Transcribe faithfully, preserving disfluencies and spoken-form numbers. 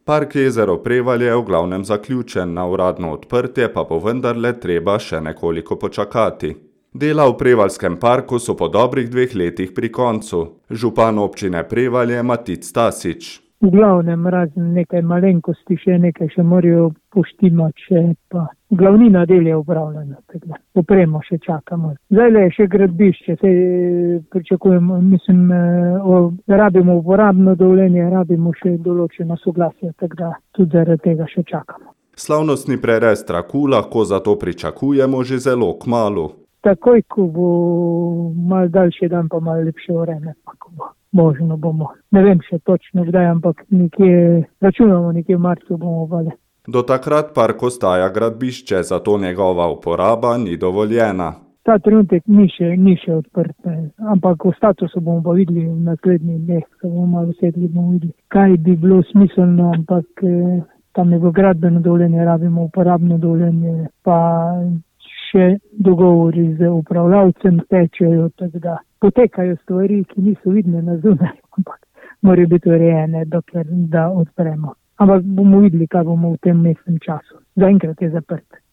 Park Jezero Prevalje je v glavnem zaključen, na uradno odprtje pa bo vendarle treba še nekoliko počakati. Dela v Prevaljskem parku so po dobrih dveh letih pri koncu. Župan občine Prevalje Matic Stasič. V glavnem razen nekaj malenkosti, še nekaj še morajo poštimati, še pa glavnina del je upravljena, tako opremo še čakamo. Zdaj je še gradbišče, se pričakujemo, mislim, o, rabimo uporabno dovoljenje, rabimo še določeno soglasje, tako da tudi zaradi tega še čakamo. Slavnostni prerez traku lahko zato pričakujemo že zelo kmalu. Takoj, ko bo malo daljši dan, pa malo lepše vreme, pa ko bo možno bomo. Ne vem še točno kdaj, ampak nekje, računamo nekje v marcu bomo vale. Do takrat park ostaja gradbišče, zato njegova uporaba ni dovoljena. Ta trenutek ni še, ni še odprt, ampak v statusu bomo pa videli v naslednjih dneh, ko bomo malo sedli, bomo videli, kaj bi bilo smiselno, ampak tam je v gradbeno dovoljenje, rabimo uporabno dovoljenje, pa še dogovori z upravljavcem tečejo, tako da potekajo stvari, ki niso vidne na zunaj, ampak morajo biti urejene, dokler da odpremo. Ampak bomo videli, kaj bomo v tem mestnem času. Zaenkrat je zaprt.